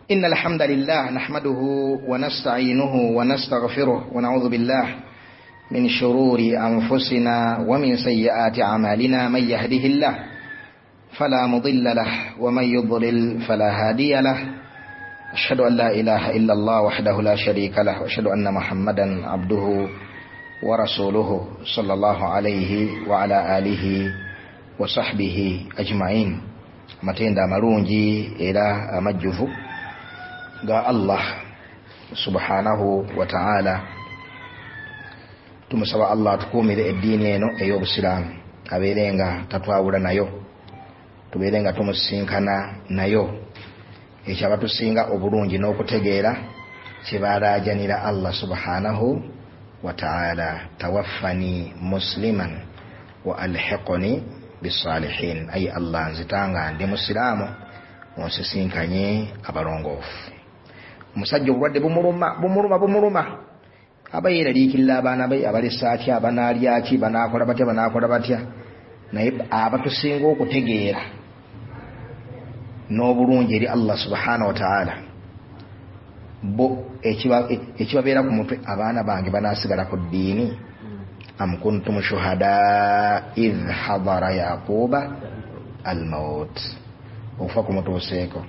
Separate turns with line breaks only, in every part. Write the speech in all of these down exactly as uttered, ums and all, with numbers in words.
إن الحمد لله نحمده ونستعينه ونستغفره ونعوذ بالله من شرور أنفسنا ومن سيئات أعمالنا. من يهده الله فلا مضل له ومن يضلل فلا هادي له. أشهد أن لا إله إلا الله وحده لا شريك له وأشهد أن محمدا عبده ورسوله صلى الله عليه وعلى آله وصحبه أجمعين. matenda marungi era amajjuvu ga Allah subhanahu wa ta'ala. Tumusaba Allah tukumire eddiini eno ey'Obusiraamu abeerenga tatwawula nayo, tubeerenga tumusinkana nayo, ekyo abatusinga obulungi n'okutegeera kyebalaajanira Allah subhanahu wa ta'ala. Tawaffani musliman wa alhiqni bisalihin. Ay Allah nzitanga ndi musiraamu onsisinkanye abalongoofu. Omusajja obulwadde bumuluma bumuluma bumuluma abayeraliikirira abaana be abalesa atya abanaalya ki banaakola batya banaakola batya, naye abatusinga okutegeera n'obulungi eri Allah subhanahu wa ta'ala bo ekibabeera ku mutwe, abaana bange banaasigala ku ddiini. Am kuntum shuhada idh hadara yaquba almaut. Okufa kumutuuseeko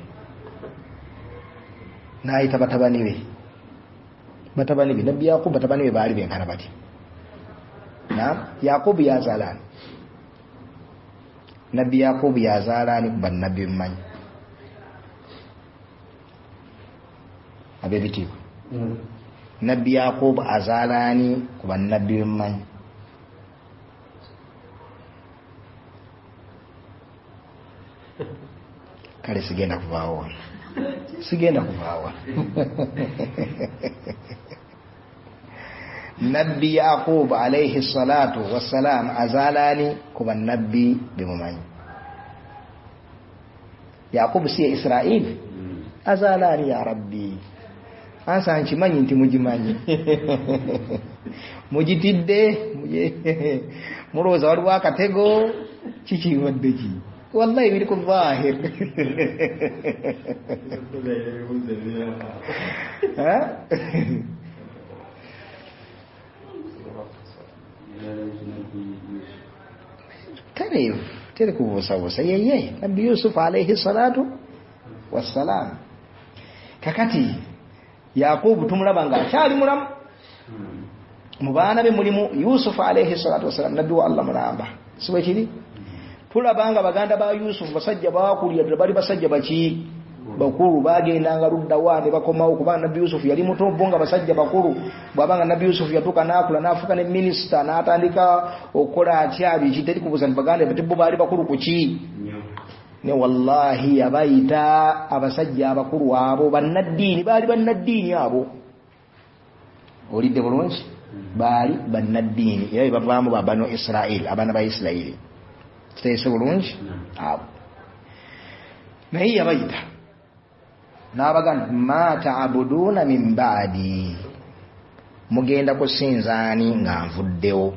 n'ayita batabani be batabani be nabbi Yaqubu batabani be baali benkana bati. Naam, Yaqubu yazaalani nabbi Yaqubu yazaalani ku bannabbi mmanyi ab'ebitiibwa. mm. Nabbi Yaqubu azaalani ku bannabbi mmanyi. Kale sigenda kuvaawo sigenda kuvaawo Nabbi Yaqubu alayhi salatu wassalam azaalani ku bannabbi bemumanyi. Yaqubu si Israeli azaalani ya rabbi ansa nkimanyi nti mugimanyi mugitidde mulowooza waliwo akatego kikiwadde ki? Wallahi biri ku zahir. Tere tere kubuusabuusa yeye Nabbi Yusuf alayhi salatu wassalam. Kakati Yaqubu tumulaba nga akyali mulamu. Mu baana be mulimu Yusuf alayhi salatu wassalam, nabbi wa Allah mulamba. Siwe kiri tulabanga baganda ba Yusuf basajja bakulira bali basajja baki bakulu bagendanga ludda wane bakomawo kuba nabbi Yusuf yali muto bonga basajja bakulu. Bwabanga nabbi Yusuf yatuka nakula nafuka ne minister n'atandika okola atyabi kitali kubuza baganda batibbo bali bakulu kuki ne wallahi abayita abasajja abakulu abo bannaddiini bali bannaddiini abo. Olidde bulungi bali bannaddiini era bavaamu babano Israeli, abaana ba Isirayiri. Kiteese bulungi abo naye abayita n'abaganda ma ta'buduuna min ba'di, mugenda kusinzaani nga nvuddewo.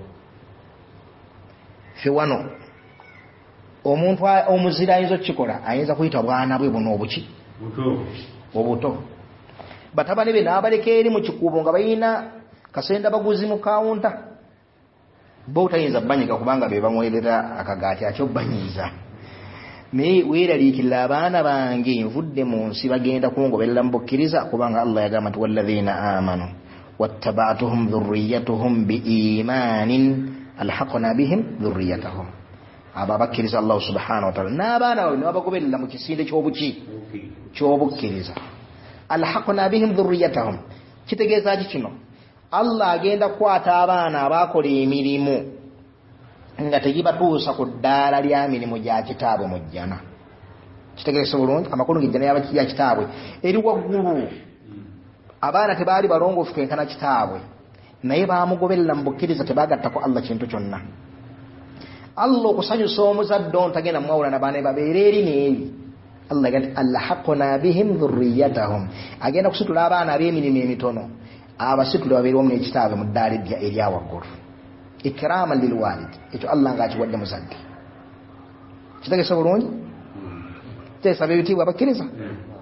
Fe wano omuntu omuzira ayinza okukikola, ayinza kuyita bwana bwe buno obuki obuto. Batabani be n'abaleka eri mu kikuubo nga balina kasenda baguzi mu kawunta, bo tayinza banyiga kubanga be bamwerera akagaati akyo banyiza. Naye weeraliikirira abaana bange nvudde mu nsi bagenda kungoberera mu bukkiriza, kubanga Allah yagamba nti walladhiina aamanu wattaba'tuhum dhurriyyatuhum biimanin alhaqna bihim dhurriyyatahum. Abo abakkiriza Allah subhanahu wa ta'ala n'abaana baabwe ne babagoberera mu kisinde ky'obuki ky'obukkiriza. Alhaqna bihim dhurriyyatahum kitegeeza ki kino? Allah agenda kukwata abaana abakola emirimu nga tegibatuusa ku ddaala lya mirimu gya kitaabwe mu jjana. Kitegeeza bulungi amakulu g'ejjana ya kitaabwe eri waggulu. Abaana tebaali balongoofu kenkana kitaabwe, naye baamugoberera mu bukkiriza, tebaagattako Allah kintu kyonna. Allah okusanyusa omuzadde ontagenda mwawula n'abaana babeera eri n'eri. Allah agenda alhaqna bihim dhurriyyatahum, agenda kusitula abaana ab'emirimu emitono abasitule babeera wamu n'ekitaabwe mu ddaala erya waggulu. Ikraman lil walid, ekyo Allah ng'akiwadde muzadde. Kitegeeza bulungi? Kitegeeza ebitiibwa abakkiriza.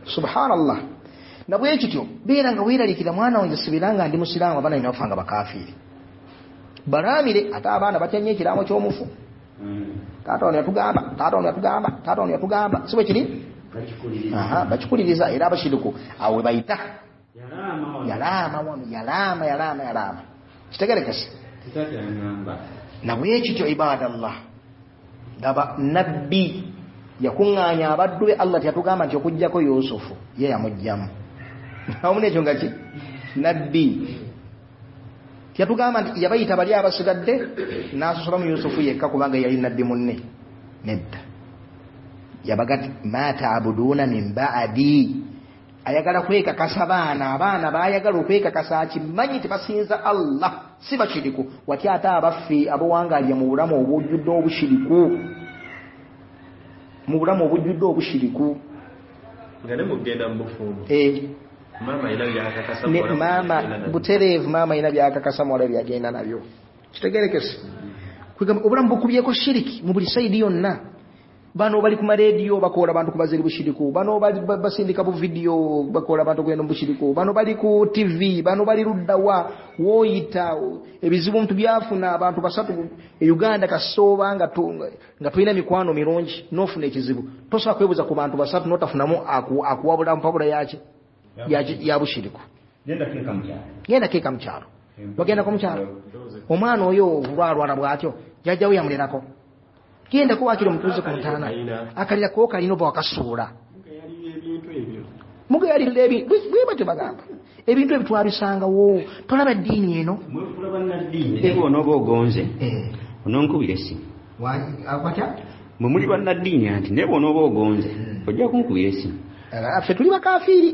subhanallah nabwe kityo beera nga weeralikira mwana wange sibiranga ndi musiraamu abaana ina bafanga bakafiri baramire ate abaana batyenye ekiraamo ky'omufu taata ono yatugamba taata ono yatugamba taata ono yatugamba siwe kiri aha bakikuliriza era abashiriku awe bayita yalama wano yalama yalama yalama kitegerekese nabwe kityo ibadallah daba nabbi yakunganya abaddu be Allah yatugamba nti okujjako Yusufu ye yamujjamu awune ekyo ngaki nabbi yatugamba nti yabayita bali abasigadde n'asosola mu Yusufu yekka kubanga yali nabbi munne nedda yabagati ma ta'buduna min ba'di ayagala kweka kasabaana abaana bayagala okweka kasaki manyi tebasinza Allah si bakiriku wati ate abaffe abowangalya mu bulamu obujjudde obushiriku mu bulamu obujjudde obushiriku
ngane mugenda mbufumu
eh
mama ina byakakasa
ne mama buterevu mama ina byakakasa mwala byagenda nabyo kitegerekese kwigamba obulamu bukubyeko shiriki mu buli saidi yonna bano bali ku radio bakola abantu kubazira bushiriku bano bali basindika bu video bakola abantu kwenda bushiriku bano bali ku T V bano bali ruddawa woyita ebizibu mtu byafuna abantu basatu e Uganda kasoba nga tunga nga tulina mikwano mironji nofuna ekizibu tosa kwebuza ku bantu basatu notafunamu aku akuwabula mpabula yache yaje ya bushiriku
genda keka mcharo
genda keka mcharo bagenda ko mcharo omwana oyo vulwarwana bwatyo jajja uyamulerako genda ko wakiro mutuze ku mutana akalira ko kalino bwa kasura muge yali lebi bwe bate bagamba ebintu ebitwabisanga wo tolaba dini eno
mwe kulaba na dini ebo nobo gonze eh ononkubire si
wani akwata
mwe muri banna dini anti nebo nobo gonze ojja kunkubire si
afe tuli bakafiri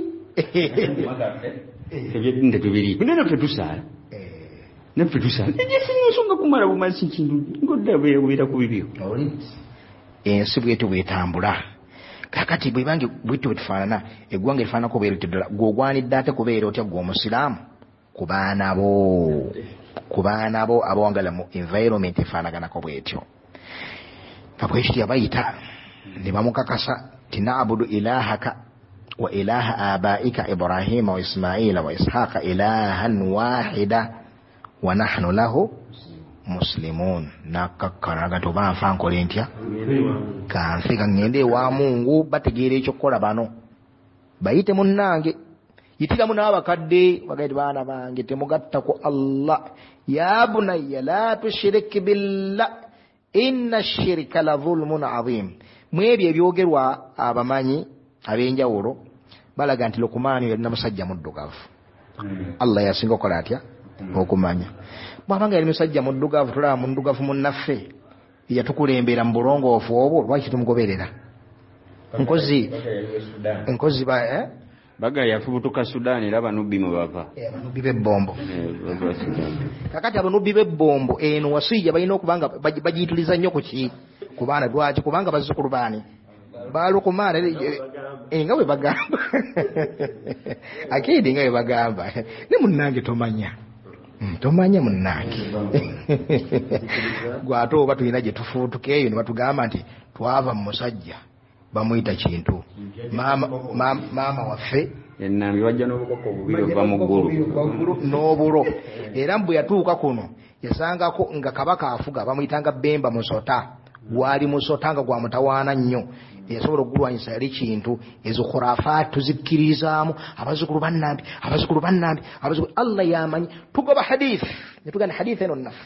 ebyo dinde tubiri kunena fetusala ne fetusala ejesi nsonga kumara bumansi kindu ngodda bwe bwira kubibyo
ensi bwetu bwetambula kakati bwe bangi bwitu bitufaana eggwanga lifaana ko bweru tidala gwogwanidde ate kubeera otya gwo musiraamu kubaana bo kubaana bo abawangala mu environment efaanaganako bwetyo kabwekiti yabayita ne bamukakasa tinaabudu ilahaka wa ilaha abaika Ibrahima wa Ismaila wa Ishaqa ilahan wahida wa nahnu lahu muslimun nakakaraga to banfa nkolentya kanfika ngende wa Mungu bategere ekyo kola bano bayite munnange yitira muna abakadde bagaiti bana bange temugatta ko Allah ya bunayya la tushrik billah inna ash-shirka la dhulmun adhim mwebye ebyogerwa abamanyi abenjawulo balaga nti Lukumani yalina musajja muddugavu Allah yasinga kola atya okumanya bwabanga yali musajja muddugavu tulaba muddugavu munnaffe yatukulembera mu bulongoofu obwo lwaki tumugoberera nkozi nkozi ba eh
baga yafubutuka Sudan era banubbi mu bava
banubbi b'ebbombo kakati abanubbi b'ebbombo eno wasijja balina okubanga bagiyituliza nnyo ku ki ku baana lwaki kubanga bazzukulu baani balukumana enga we bagamba akidi nga we bagamba ne munnange tomanya tomanya munnange gwato oba tulina gye tufuutukeeyo ne batugamba nti twava mu musajja bamuyita kintu mama mama waffe
ennambi wajja n'obukoko obubiri ova mu ggulu
n'obulo era mbwe yatuuka kuno yasangako nga kabaka afuga bamuyitanga Bemba Musota gwali Musota nga gwa mutawaana nnyo yasobola okugulwanyisa yali kintu ezo khurafaat tuzikkirizaamu abazzukulu bannambi abazzukulu bannambi abazzukulu Allah yamanyi tugoba hadith netugana hadith eno nafu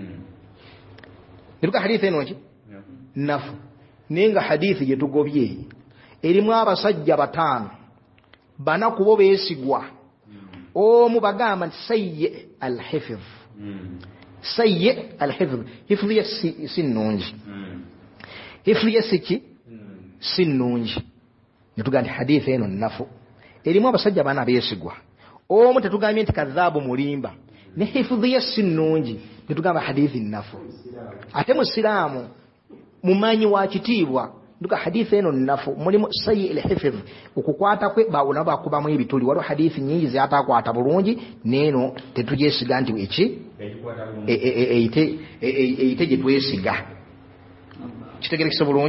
netuga hadith eno ki nafu nenga hadith gye tugobye erimu abasajja bataano bana kubo beesigwa omu bagamba nti sayyi al-hifz sayyi al-hifz hifz yasi sinnungi hifz yasiki sinnungi netuga nti hadith eno nafu erimu abasajja bana beesigwa omu tetugambye nti kadhaabu mulimba ne hifz yasinnungi netugamba hadith nafu ate musiraamu mumanyi wa kitiibwa nduka hadithi eno nafu mulimu sayyi al-hifz okukwata kwe bauna bakubamu ebituli waliwo hadithi nyingi zatakwata bulungi neno tetujesiga nti eki eite eite gye twesiga kitegerekese bulungi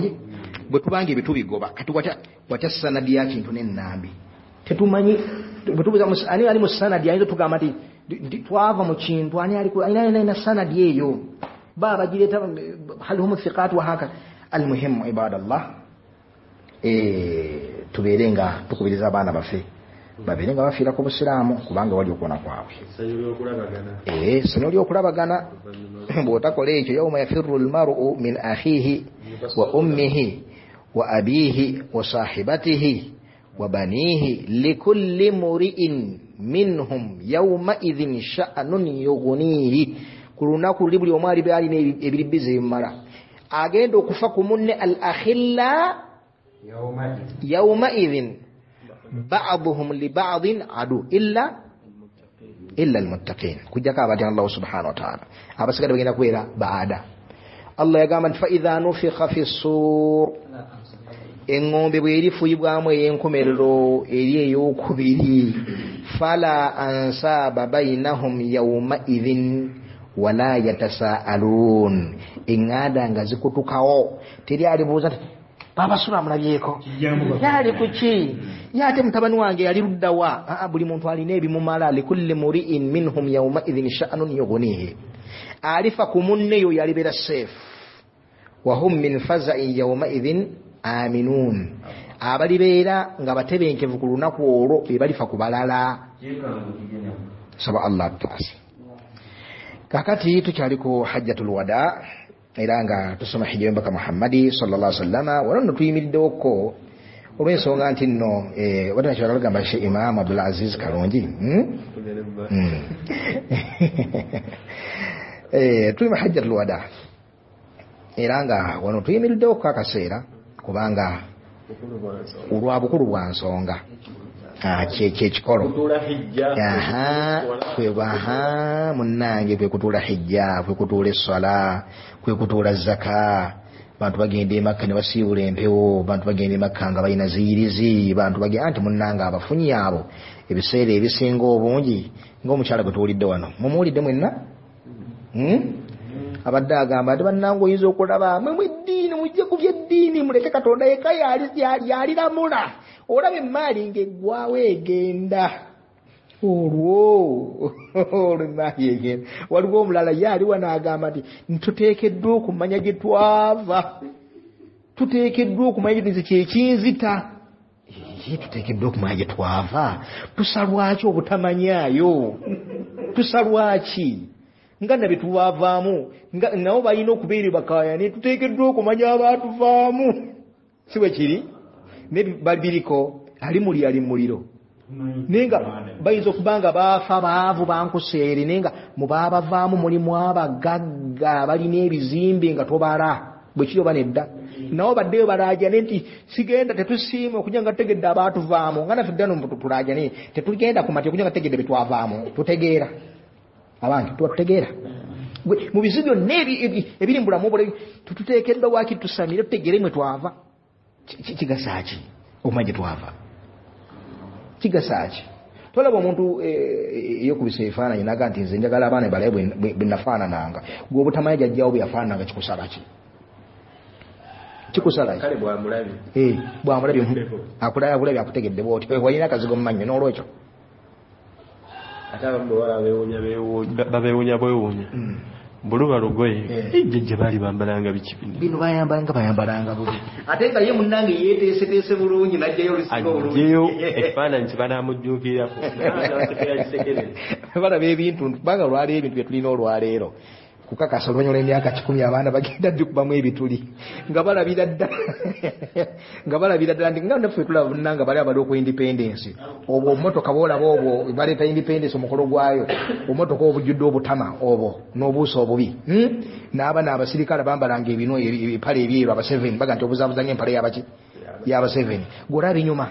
bwe tubange bitubigoba kati watya watya sanadi ya kintu n'ennambi tetumanyi bwe tubuza ani ali mu sanadi ayinza tugamba nti twava mu kintu ani ali ayina ina sanadi eyo baba jireta hal hum thiqat wa haka almuhim ibadallah eh tuberenga tukubiriza abana bafe baberenga bafira ku busiramu kubanga wali okona kwawe eh sinoli okulabagana botakola ekyo yawma yafirru almar'u min akhihi wa ummihi wa abihi wa sahibatihi wa banihi likulli muri'in minhum yawma idhin sha'nun yughnihi kulunaku libuli omwali bali ne ebiribize mara agenda okufa ku munne al akhilla yawma yawma idhin ba'dhum li ba'dhin adu illa illa al muttaqin kujaka abati Allah subhanahu wa ta'ala abasigala bagenda kwera baada Allah yagamba fa idha nufikha fi sur engombe bwerifuyibwamu enkomerero eri eyokubiri fala ansaba bainahum yawma idhin wala yatasaalun ingada ngazikutukawo teri alibuza baba sura mulabyeko yali kuki yate mutabani wange yali ruddawa a buli muntu alina ebimumala likulli muri'in minhum yawma idhin sha'nun yughnihi alifa kumunneyo yali bera safe wa hum min faza'in yawma idhin aminun abali beera nga batebenkevu ku lunaku olwo bebalifa kubalala saba Allah taasi kakati tukyali ku hajjatul wada era nga tusoma hijja mbaka Muhammadi sallallahu alaihi wasallam wano tuyimiriddewo ko olw'ensonga nti nno eh wata kyala bagamba Sheikh Imam Abdul Aziz Kalonji eh tuyima hajjatul wada era nga wano tuyimiriddewo ku akaseera kubanga olwabukulu bwa nsonga kye kikolo aha kwe baha munange kwe kutuula hijja kwe kutuula essala kwe kutuula zaka bantu bagenda e Makka ne basiibula empewo bantu bagenda e Makka nga balina ziyirizi bantu bagenda anti munange abafunyi abo ebiseera ebisinga obungi ng'omukyala gwe tuwulidde wano mumuwulidde mwenna abadde agamba ati bannange oyinza okulaba mwe mweddiini mujje ku byeddiini muleke Katonda yekka yaliramula olaba emaali ng'eggwawo egenda olwo olw'emaali egenda waliwo omulala ye ali wano agamba nti tuteekeddwa okumanya gye twava tuteekeddwa okumanya gye kyekinzita ye tuteekeddwa okumanya gye twava tusalwaki obutamanyaayo tusalwaki nga nabe tubavaamu nga nabo balina okubeera bakayane tuteekeddwa okumanya abaatuvaamu siwe kiri nebiriko ali muli ali muliro nenga bayinza okubanga baafa baavu bankuseere nenga mubabavaamu mulimu abagagga balina ebizimbe nga tobala bwe kiri oba nedda nabo baddeyo balaajane nti sigenda tetusiima okunya nga tutegedde abaatuvaamu nga naffe ddano tulaajane tetugenda kumati okunya nga tutegedde betwavaamu tutegeera abantu tutegeera mu bizibyo nebi ebiri mbulamu bole tuteekeddwa waki tusamire tutegeere mwe twava kigasaki okumanya twava kigasaki tolaba omuntu eyokubisa ebifaananyi naga nti nze njagala abaana balaye bwe nafaanananga gwe obutamanya jajjawo bwe yafaanananga kikusala ki kikusala
kale bwamulabi
eh bwamulabi akulaya bulabi akutegedde bwoti walina akazigo mu mannyo n'olwekyo
ataba mbawala bewunya bewunya babewunya bewunya buluba lugoye ejje bali bambalanga bikibini bino bayambanga bayambalanga bubi ate nga ye munnange yeteese teese bulungi najjayo lusigo bulungi ajeyo efana nti bana mujjukira ko na sekera kisekere bala be bintu banga lwali ebintu byetulina olwaleero kukakasa olwonyola emyaka kikumi abaana bagenda ddukubamu ebituli nga balabira ddala nga balabira ddala nti nga naffe tulaba bunnanga bali abali oku independence obwo obumotoka boolaba obwo baleeta independence omukolo gwayo obumotoka obujjudde obutama obwo n'obuuso obubi n'abaana abasirikale bambalanga ebino ebipale ebyeru aba seven baga nti obuzaabuzanya empale yabaki yaba seven golaba enyuma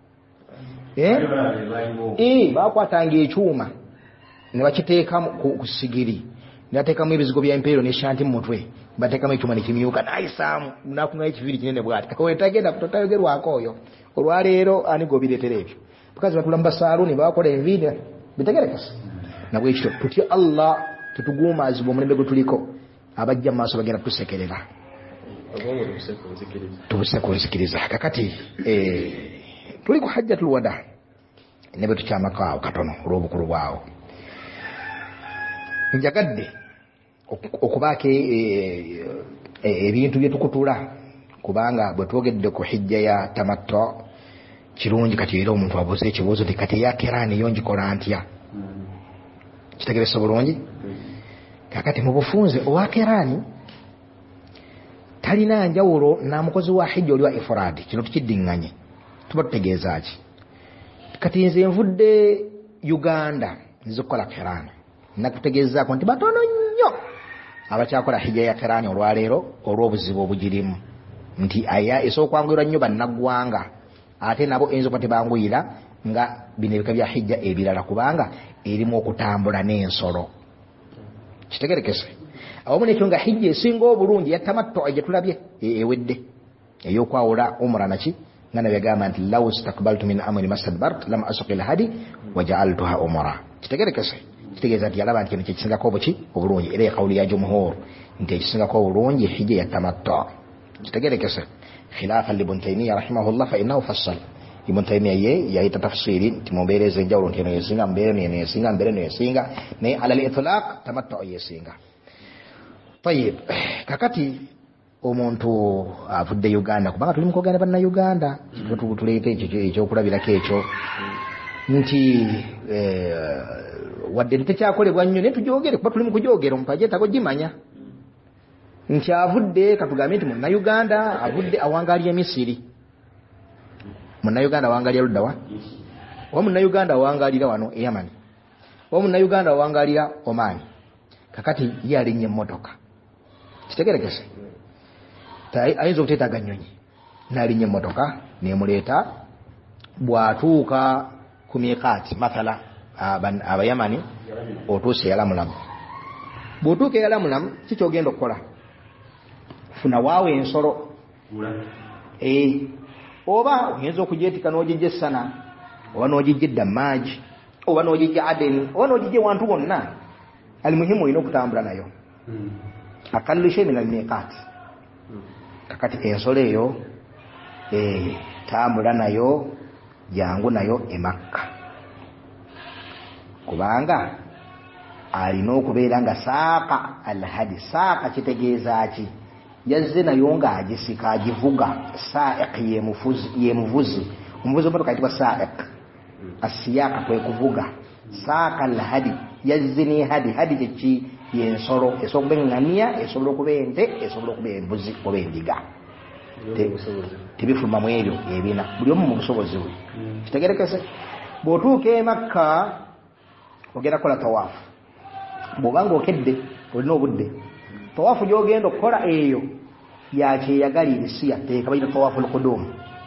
bakwatanga ekyuma ne bakiteeka ku sigiri natekamu ebizigo bya impero ne shanti mutwe batekamu ekyuma ne kimyuka naisamu nakunga ekiviri kinene bwati ko etagenda kutotayogerwako oyo olwaleero ani gobireetera ebyo bakazi batula mu basaluni bakola envidia bitegerekesa nabwe ekyo tutya Allah tutugumaazibwa omulembe gwe tuliko abajja mu maaso bagenda tusekerera
tubuse kunzikiriza kakati eh tuli ku hajjatul wada ne betu kyamaka katono olw'obukulu bwawo njagadde okubaako ebintu bye tukutula kubanga bwe twogedde ku hijja ya tamattu kirungi kati era omuntu abuuza ekibuuzo nti kati ya kirani yo ngikola ntya kitegerese bulungi kakati mu bufunze owa kirani talina njawulo na mukozi wa hijja oli wa ifradi kino tukiddinganye tuba tutegeeza ki kati nze nvudde Uganda nzikola kirani nakutegeezaako nti batono nnyo abakyakola hijja ya kirani olwaleero olw'obuzibu obugirimu nti aya esookwanguyirwa nnyo bannaggwanga ate nabo enzo kwa tebanguyira nga bino ebika bya hijja ebirala kubanga erimu okutambula n'ensolo kitegerekese awamu nekyo nga hijja esinga obulungi ya tamattu gye tulabye ewedde ey'okwawula umra naki nga nabegamba nti law istakbaltu min amri mastadbart lam asuqil hadi wa ja'altuha umra kitegerekese kitegeeza nti yalaba nti kino kyekisingako obuki obulungi era ekawuli ya jumhur nti ekisingako obulungi hijja ya tamattu kitegerekese خلافا لابن تيمية رحمه الله فإنه فصل ابن تيمية يي يي تفسير تمبير زنجاور انتي نيسينغا مبير نيسينغا مبير نيسينغا ني على الإطلاق تمتع يسينغا طيب kakati omuntu avudde Uganda kubanga tuli mukogana banna Uganda tuleete ekyokulabirako ekyo nti wadde tekyakolebwa nnyo ne tujogere kuba tuli mukujogera omupaje tagogimanya nti avudde katugambe nti munna Uganda avudde awangalya Misiri munna Uganda awangalya luddawa wa munna Uganda awangalira wano e Yaman wa munna Uganda awangalira Oman kakati yalinye emmotoka kitegerekese tai ayinza okuteetaaga nnyonyi nalinye emmotoka nemuleeta bw'atuuka ku miqaati mathala abayamani otuuse yalamulamu bw'otuuka yalamulamu kikyogenda okukola funa waawe ensolo eh oba oyinza okugyetika n'ogijja essana oba n'ogijja eddamaaji oba n'ogijja adeni oba n'ogijja wantu wonna alimuhimu olina okutambula nayo akallu shay min almiqaat kakati ensolo eyo eh tambula nayo jangu nayo e Makka kubanga alina okubeera nga saaqa alhadi saaqa kitegeeza ki yazze nayo nga agisika agivuga sa'iq yemuvuzi yemuvuzi umuvuzi mmotoka ayitibwa sa'iq asiyaka kwe kuvuga saaqa alhadi yazze ni hadi hadi kiki yensolo esobola ngania esobola okuba ente esobola okuba embuzi oba endiga tebifuluma mu ebyo ebina buli omu mu busobozi bwe kitegerekese bw'otuuka e Makka ogenda kukola tawaafu bw'obanga okedde olina obudde tawaafu gy'ogenda okukola eyo yakyeyagalire si yateeka bayina tawaafu al-qudum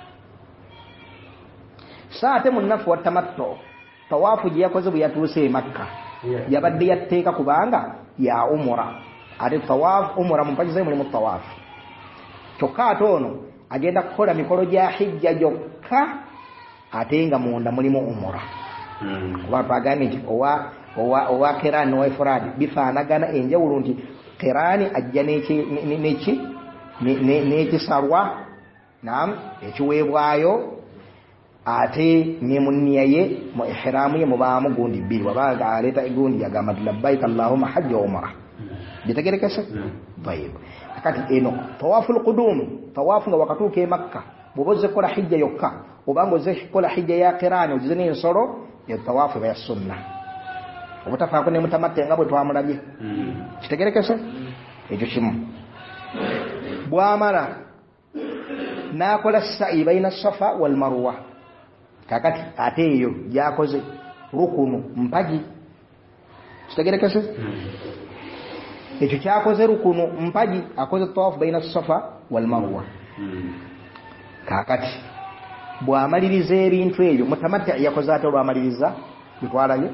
saa ate munnafu wa tamattu tawaafu gye yakoze bwe yatuuse e Makka yabadde yatteeka kubanga ya umura ate tawaafu umura mumpaji zayo mulimu tawaafu kyokka ate ono agenda kukola mikolo gya hijja gyokka ate nga munda mulimu umura kuba twagambye nti owa owa owa kirani n'owa ifradi bifaanagana enjawulo nti kirani ajja neki n'ekisarwa naam ekiweebwayo ate ne munniya ye mu ihramu ye mubaamu gundi bbiri wabanga aleeta gundi yagamba nti labbaika allahumma hajja wa umra bitegerekese tayib kati eno tawaafu al-qudum tawaafu nga wakatuuka e Makka bw'oba ozze kukola hijja yokka obanga ozze kukola hijja ya kirani ogize n'ensolo ya tawaafu eba ya sunna obutafaako ne mutamatte nga bwe twamulabye kitegerekese ekyo kimu bw'amala n'akola sa'i bayina safa wal marwa kakati ate eyo gyakoze rukunu mpagi kitegerekese ekyo kyakoze rukunu mpagi akoze tawaafu bayina safa wal marwa kakati bw'amaliriza ebintu ebyo mutamatte yakoze ate olwamaliriza bitwalayo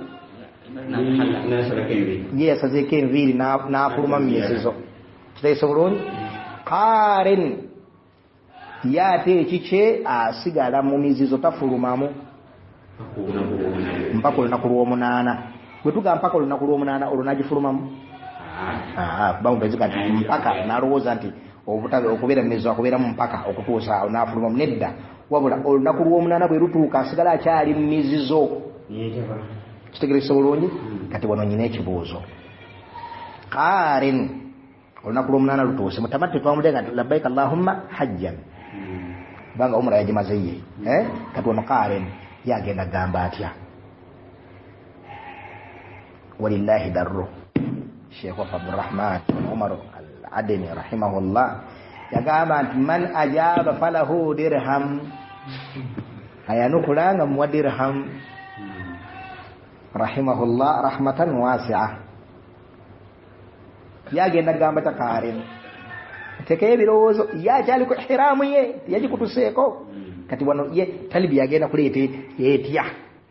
ye yasazeeko enviiri n'afuluma mu myezizo kitegeese bulungi qaarin ye ate ekikye asigala mu mizizo tafulumamu mpaka olunaku lw'omunaana bwe tugamba mpaka olunaku lw'omunaana olwo n'agifulumamu bamupezika nti mpaka n'alowooza nti obutabe okubeera mmizo okubeera mu mpaka okutuusa onaafuluma nedda wabula olunaku lw'omunaana bwe lutuuka asigala akyali mmizizo kitegerekese bulungi kati wano nyina ekibuuzo qaarin olunaku lw'omunaana lutuuse mutamatti twamudenga nti labbaika allahumma hajjan banga umra yagimaze ye eh kati wano qaarin yagenda gamba atya walillahi darru Sheikh Abdurrahman Umar al-Adni rahimahullah yagamba nti man ajaba falahu dirham ayanukulanga mu dirham rahimahullah rahmatan wasi'a yagenda gamba ta qaarin tekeye birowoozo yakyali ku ihramu ye yagikutuseeko kati wano ye talibi yagenda kuleete yetya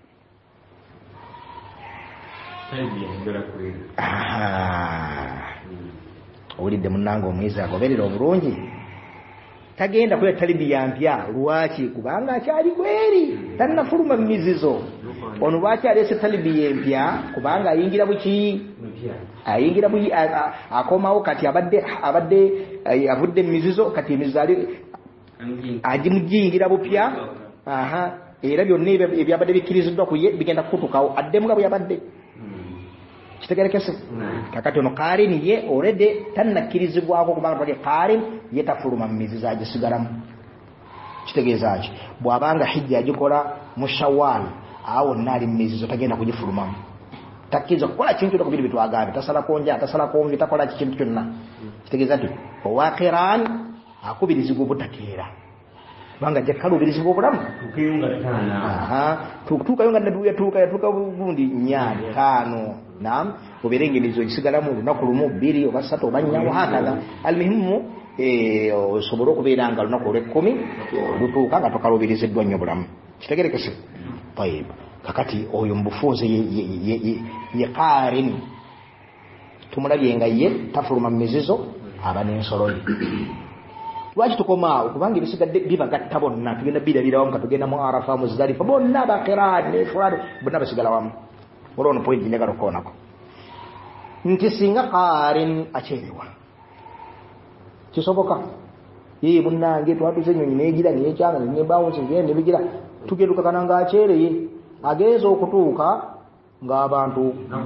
owulidde munnange omwiza agoberera obulungi tagenda kuya talibi yampya lwaki kubanga akyali kweri tannafuluma mizizo ono lwaki aleese talibi yempya kubanga ayingira buki ayingira buki akomawo kati abadde abadde avudde mizizo kati emizali ajimujingira bupya aha era byonna ebyabadde bikiriziddwa kuye bigenda kutukawo addemu nga bwe yabadde kitegerekese kakati ono qaarin ye already tannakirizibwako kubanga twali qaarin ye tafuluma mizizo agisigalamu kitegeeza ki bw'abanga hijja agikola mu shawwal awo nali mizizo tagenda kugifulumamu takkiriza kukola kintu ku biri bitwagambye tasalako nja tasalako mvi takola kintu kyonna kitegeeza ti owaqiran akubirizibwa obutakeera banga jakalubirizibwa obulamu tukutuukayo nga naduya tuuka yatuuka bundi nnya taano naam oberengerizo gisigalamu olunaku lumu bbiri oba ssatu oba nnya wahakaza almuhimu osobola okubeera nga lunaku olw'ekkumi lutuuka nga tokalubiriziddwa nnyo bulamu kitegerekese tayib kakati oyo mubufuuzi ye qaarin tumulabye nga ye tafuluma mumizizo aba n'ensolo ye lwaki tukomaawo kubanga ebisigadde bibagatta bonna tugenda birabira wamu katugenda mu arafa muzdalifa bonna bakirani nefurad bonna basigala wamu olwo ono point njagala okukoonako nti singa qaarin akyerewa kisoboka yeye munnange twatuze ennyonyi neegira neyekyanga nebawunsi nebigira tugendukakana nga akyereye agenza okutuuka ng'abantu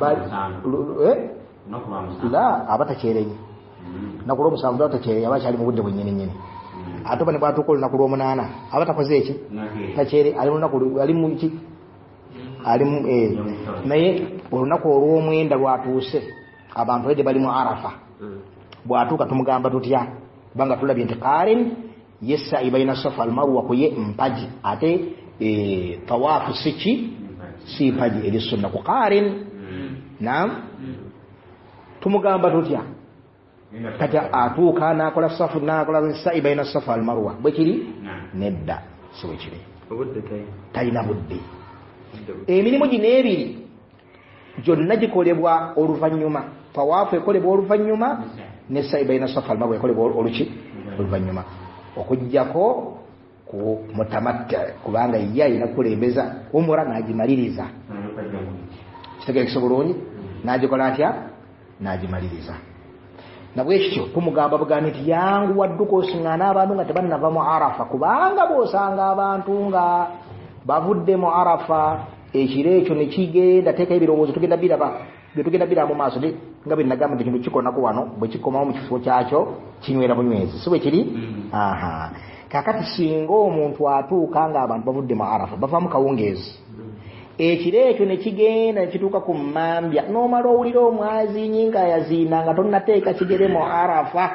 la aba takyereye naku lw'omusanvu aba takyereye aba akyali mu budde bwennyininyini ate oba ne bwatuuka olunaku lw'omunaana aba takoze eki takyere ali munaku ali muki ali naye olunaku olw'omwenda lwatuuse abantu edde bali mu arafa bw'atuuka tumugamba tutya kubanga tulabye nti qaarin yessa'i baina safa almarwa kuye mpaji ate tawaafu siki si mpaji eri sunna ku qaarin naam tumugamba tutya kati atuuka nakola safu nakola sa'i baina safa almarwa bwekiri nedda si bwekiri talina budde emirimu gino ebiri gyonna gikolebwa oluvannyuma tawaafu ekolebwa oluvannyuma ne sa'i baina safa almarwa ekolebwa oluki oluvannyuma okujjako ku mutamatta kubanga ye alina kukulembeza umura n'agimaliriza kitegerekese bulungi n'agikola atya n'agimaliriza nabwekityo tumugamba bugani nti yangu wadduka osiŋŋaana abantu nga tebannava mu arafa kubanga bw'osanga abantu nga bavudde mu arafa ekiro ekyo ne kigenda teeka ebirowoozo tugenda biraba bye tugenda biraba mu maaso nga bwe nagamba nti kintu kikonaku wano bwe kikomawo mu kifo kyakyo kinywera bunywezi si bwe kiri aha kakati singa omuntu atuuka ng'abantu bavudde mu arafa bavaamu kawungeezi ekiro ekyo ne kigenda ne kituuka ku mmambya n'omala owulira omwazinyi nga yaziina nga tonnateeka kigere mu arafa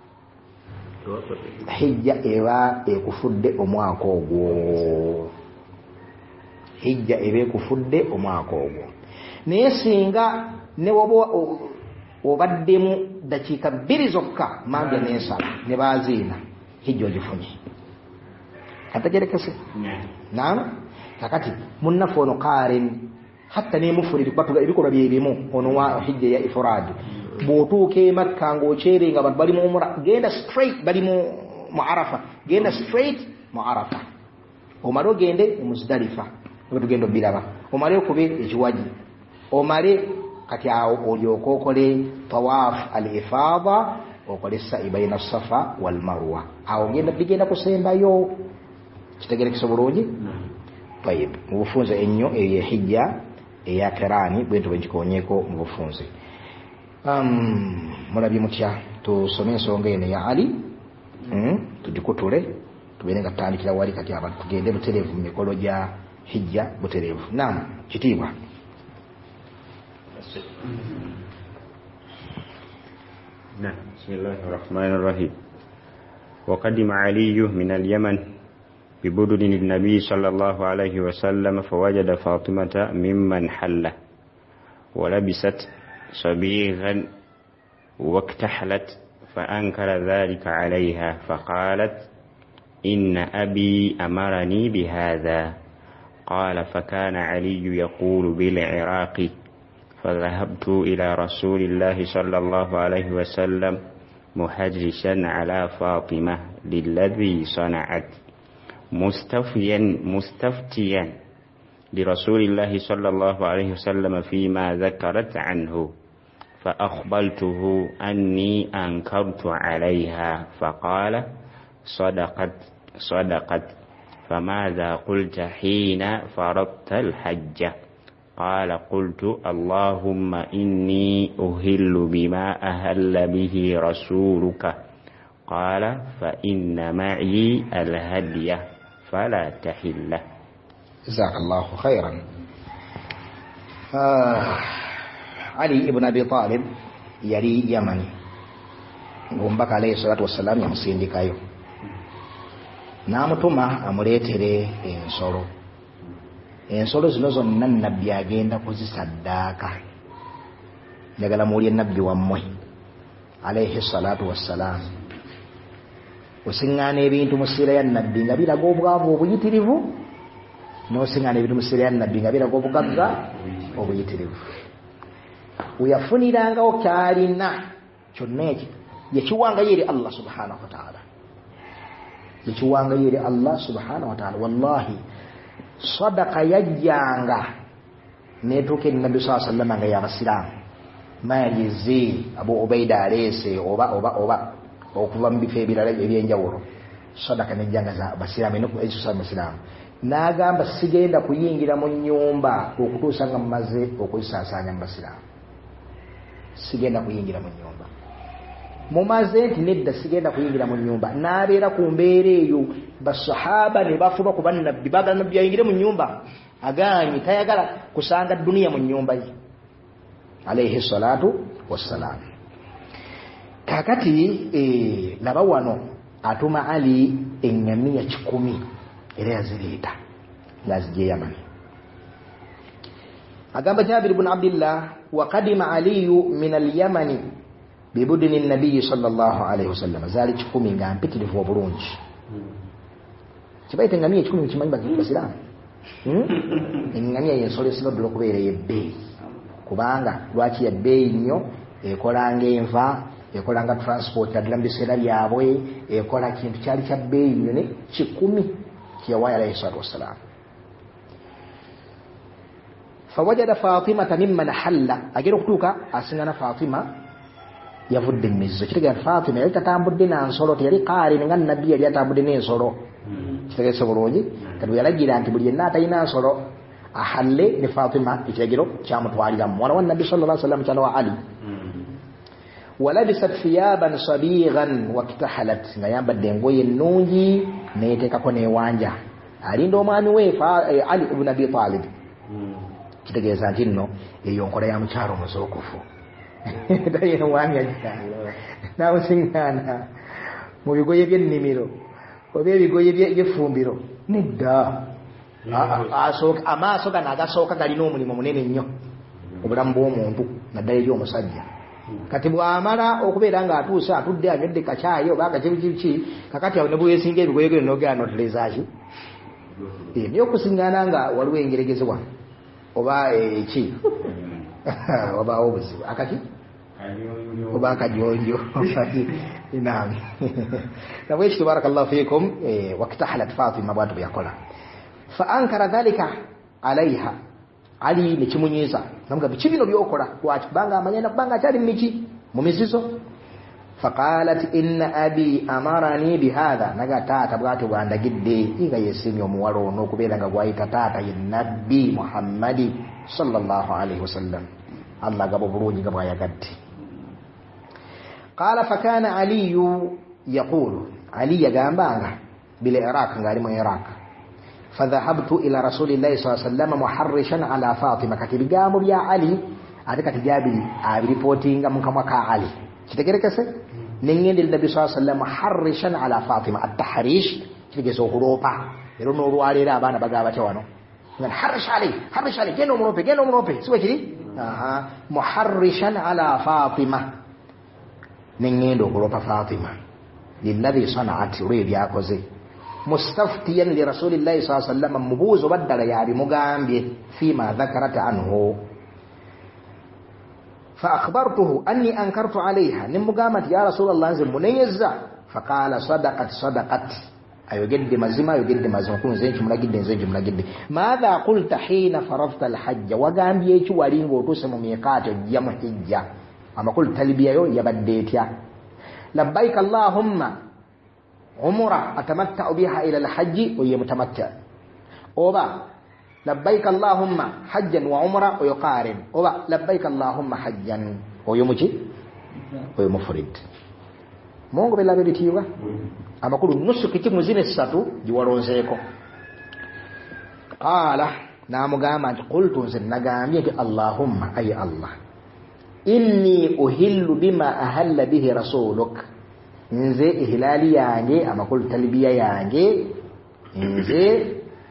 hijja eba ekufudde omwaka ogwo hijja eba ekufudde omwaka ogwo naye singa ne woba obaddemu dakiika bbiri zokka mambya n'ensala ne baziina hijja ogifunye kategerekese naam kakati munnaffe ono qaarin hatta nemufunire kuba ebikolwa byebimu ono wa hijja ya ifrad bw'otuuka e makka ng'okyere nga abantu bali mu umra genda straight bali mu arafa genda straight mu arafa omale ogende e muzdalifa oba tugenda obiraba omale okube ekiwaji omale kati awo olyoka okole tawaf al ifaada okola sa'i bayna safa wal marwa awo genda bigenda kusembayo kitegerekese bulungi tayib mu bufunze ennyo eyo hijja eya kirani bwento bwenjikonyeko mu bufunze um mulabye mutya tusome ensonga eno ya Ali mm tujikutule tubere nga tutandikira wali kati abantu tugende buterevu mu mikolo gya hijja buterevu naam kitiibwa
نعم بسم الله الرحمن الرحيم وقدم علي من اليمن ببدن النبي صلى الله عليه وسلم فوجد فاطمة ممن حل ولبست صبيغا واكتحلت فأنكر ذلك عليها فقالت إن أبي أمرني بهذا قال فكان علي يقول بالعراق فذهبت إلى رسول الله صلى الله عليه وسلم محجشا على فاطمة للذي صنعت مستفيا مستفتيا لرسول الله صلى الله عليه وسلم فيما ذكرت عنه فأخبرته أني أنكرت عليها فقال صدقت صدقت فماذا قلت حين فرضت الحج قال قلت اللهم إني أهل بما أهل به رسولك قال فإن معي الهدي فلا تحل
جزاك الله خيرا آه علي ابن أبي طالب يلي يمني ومبك عليه الصلاة والسلام يمسindikayo namutuma amuleetere ensolo ensolo zino zonna nabbi agenda kuzisaddaaka njagala muwulye nabbi wammwe alayhi salatu wassalam osiŋŋaana ebintu mu ssiira ya nabbi nga biraga obwavu obuyitirivu n'osiŋŋaana ebintu mu ssiira ya nabbi nga biraga obugagga obuyitirivu weyafuniraangawo kyalina kyonna eki yekiwangayo eri Allah subhanahu wa ta'ala yekiwangayo eri Allah subhanahu wa ta'ala wallahi sadaka yajjanga netuuka eri nabbi sallallahu alaihi wasallam nga y'abasiraamu mayagezi Abu Ubaida aleese oba oba oba okuva mu bifo ebirala ebyenjawulo sadaka nejjanga za basiraamu enekusaba basiraamu n'agamba sigenda kuyingira mu nnyumba okutuusa nga mumaze okuzisaasaanya mu basiraamu sigenda kuyingira mu nnyumba mumaze nti nedda sigenda kuyingira mu nnyumba n'abeera ku mbeera eyo basahaba ne bafuba ku bannabbi baagala nabbi ayingire mu nnyumba agaanyi tayagala kusanga duniya mu nnyumba ye alayhi salatu wassalam kakati eh, laba wano atuma Ali eŋŋamiya kikumi era yazireeta yazije Yamani agamba Jabir ibn Abdillah wa qadima aliyu min al-yamani bibudini an-nabiy sallallahu alayhi wasallam zali kikumi nga mpitirivu obulungi kibaite eŋŋamiya kikumi kimanyi basiraamu eŋŋamiya y'ensolo esinodde okubeera ey'ebbeeyi kubanga lwaki ya bbeeyi nnyo ekolanga enva ekolanga transport naddala mu biseera byabwe ekola kintu kyali kya bbeeyi nnyo ne kikumi kiyawaayo alayhi salatu wassalam fawajada Fatimata mimman halla agera okutuuka asiŋŋana Fatima yavudde emizzo kitegeeza nti Fatima yali tatambudde na nsolo teyali qaari nga nabbi yali atambudde n'ensolo kitegeeza bulungi kati yalagira nti buli yenna atalina nsolo ahalle ne Fatima ekiragiro kyamutwaliramu mwana wa nabbi sallallahu alaihi wasallam kyala wa Ali walabisat thiyaban sabighan waktahalat nga yambadde engoye ennungi neeteekako n'ewanja alinda omwami we Ali ibn Abi Talib kitegeeza nti nno eyo nkola ya mukyalo omuzookufu taye omwami ajja n'amusiŋŋaana mu bigoye by'ennimiro oba ebigoye by'effumbiro nedda amaaso gano agasooka galina omulimu munene nnyo obulamu bw'omuntu naddala eri omusajja kati bw'amala okubeera ng'atuuse atudde anywedde kacaayi oba agakibikibiki kakati awo ne bwesinga ebigoye gyo nogera notelezaki naye okusiŋŋaana nga waliwo engeregezebwa oba eki oba obuzibu akaki oba akajonjo naam nabwekityo barakallahu fiikum waktahalat Fatima bwatu byakola fa ankara dhalika alaiha Ali nekimunyiza namugamba kibino byokola lwaki kubanga amanya nakubanga akyali mumiki mu mizizo فقالت إن أبي أمرني بهذا نجا تاتا بغاتي وعند جدي إيجا يسمي وموارو نوكو بيدا غوايتا تاتا النبي محمد صلى الله عليه وسلم الله قبو بروجي قبو يقدي قال فكان علي يقول علي يقام بالعراق غارم العراق فذهبت إلى رسول الله صلى الله عليه وسلم محرشا على فاطمة كتب قاموا يا علي هذا كتب جابي ريبورتينغ من كما علي كتب كسر نين النبي صلى الله عليه وسلم محرشا على فاطمة التحريش كتب سو هروبا يرو نورو علي لا بانا بغا بتوانو من حرش علي حرش علي كينو مروبي كينو مروبي سوى كده اها محرشا على فاطمة نين دو هروبا فاطمة للذي صنعت ريد يا كوزي مستفتيا لرسول الله صلى الله عليه وسلم مبوز بدل يعني مغامبي فيما ذكرت عنه فأخبرته أني أنكرت عليها نمغامت يا رسول الله زي منيزة فقال صدقت صدقت أيو جد مزما أيو جد مزما كون زين جملة جد زين جملة جد ماذا قلت حين فرضت الحج وغامبي يجو ورين وتسمو ميقات يوم حجة أما قلت تلبية يبديت يا لبيك اللهم عمره أتمتع بها إلى الحج وهي متمتع أوبا لبيك اللهم حجا وعمره ويقارن أوبا لبيك اللهم حجا ويمجي ويمفرد مونغ بلا بيتيوغا أما كل نص كتير مزين الساتو جوارون زيكو قال نام قامت قلت نقامي اللهم أي الله إني أهل بما أهل به رسولك nze ihlali yange amakulu talbiya yange nze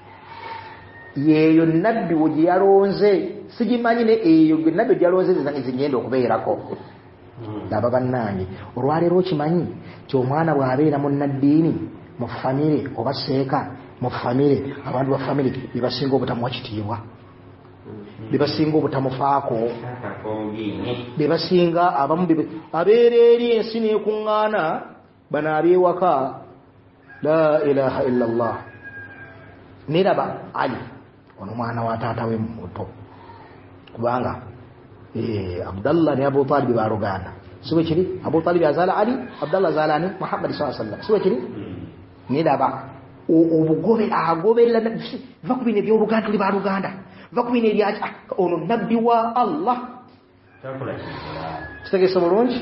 yeyo nabbi wuji yaronze sigimanyi ne eyo nabbi yaronze zange zingenda okubeerako laba bannange olwaleero kimanyi ky'omwana bw'abeera mu naddiini mu famire oba seeka mu famire abantu ba famire bebasinga obutamuwa kitiibwa bebasinga obutamufaako bebasinga abamu abeera eri ensi n'ekuŋŋaana bano abeewaka la ilaha illa allah niraba ali ono mwana wa taata we muto kubanga abdallah ne abu talib baruganda siwe kiri abu talib azaala ali abdallah azaala ni muhammad sallallahu alaihi wasallam siwe kiri niraba obugobe agoberera va ku bino eby'oluganda tuli baruganda va ku bino ebyaki ono nabbi wa allah kitegese bulungi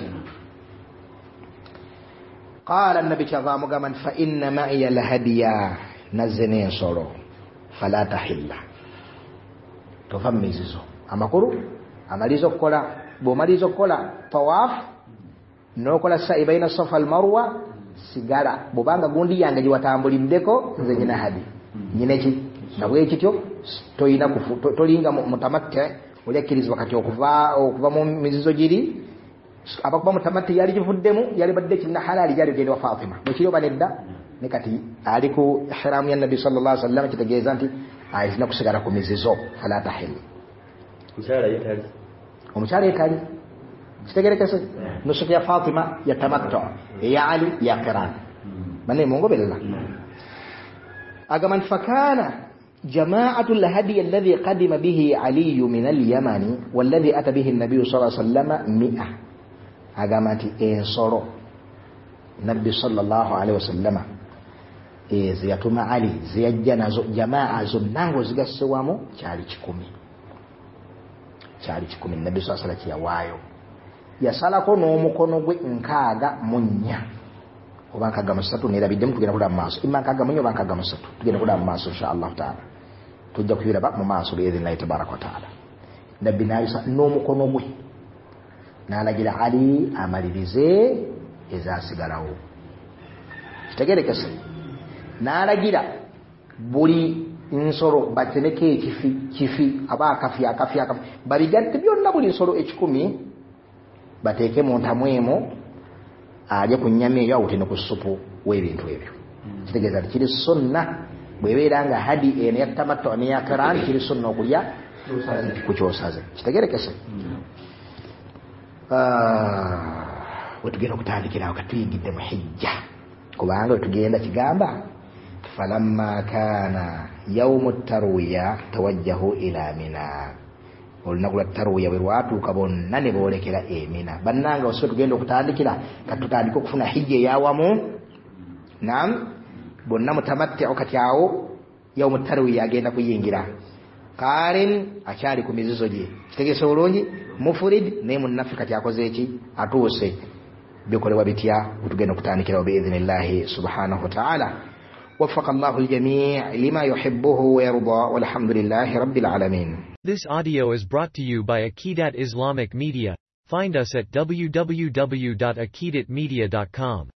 قال النبي كذا مغمن فإن معي الهدية نزنين صلو فلا تحل تفهميزو أما كرو أما ريزو كولا بوما ريزو كولا طواف نو كولا سعي بين الصفا المروة سيغالا بوبانغا غوندي يانغا جي واتامبولي مديكو نزنين هدي نينيكي نبوي كيتيو توينا كفو تولينغا متمتع ولكن wakati okuva okuva mu mizizo giri abakuba mutamati yali jivuddemu yali badde kinna halali yali gende wa Fatima mukiro banedda ne kati ali ku ihram ya nabi sallallahu alaihi wasallam kitegeeza nti ayina kusigala ku mizizo fala tahil mushala yetali omushala yetali kitegerekese nusuku ya Fatima ya tamattu ya Ali ya qiran bane mungo bella agaman fakana جماعة الهدي الذي قدم به علي من اليمن والذي أتى به النبي صلى الله عليه وسلم مئة agamati ensoro nabbi sallallahu alaihi wasallam eziyatuma ali ziyajja nazo jamaa zonnango zigassewamu kyali kikumi kyali kikumi nabbi sallallahu alaihi wasallam yawaayo yasalako n'omukono gwe nkaaga munnya oba nkaaga musatu nerabiddemu tugenda kulaba mu maaso imma nkaaga munnya oba nkaaga musatu tugenda kulaba mu maaso insha Allah taala tujja kuyiraba mu maaso biidhnillahi tabaraka wa taala nabbi nayisa n'omukono gwe nalagira ali amalirize ezasigalawo kitegerekese nalagira buli nsoro batemeke ekifi kifi aba akafi akafi akafi babigatte byonna buli nsoro ekikumi bateeke mu ntamwemo alye ku nnyama eyo awute ne ku supu w'ebintu ebyo kitegeeza nti kiri sunna bwebeera nga hadi eno yattamattu ne yakiran kiri sunna okulya ku kyosaze kitegerekese wetugenda okutandikirawo katuyingidde mu hijja kubanga wetugenda kigamba falamma kana yaumu tarwiya tawajjahu ila mina olunaku lwa taruya bwe lwatuuka bonna ne boolekera emina. Bannanga osibe tugenda okutandikira katutandika okufuna hijja eyawamu. Naam, bonna mutamatti'u kati awo yawmu taruya agenda kuyingira. Karen akyali ku mizizo gye. Kitegeeza bulungi mufurid naye munaffe kati akoze eki atuuse. Bikolebwa bitya tugenda okutandikira biidhnillahi subhanahu wa ta'ala. وفق الله الجميع لما يحبه ويرضى والحمد لله رب العالمين.
This audio is brought to you by Aqidat Islamic Media. Find us at w w w dot aqidat media dot com.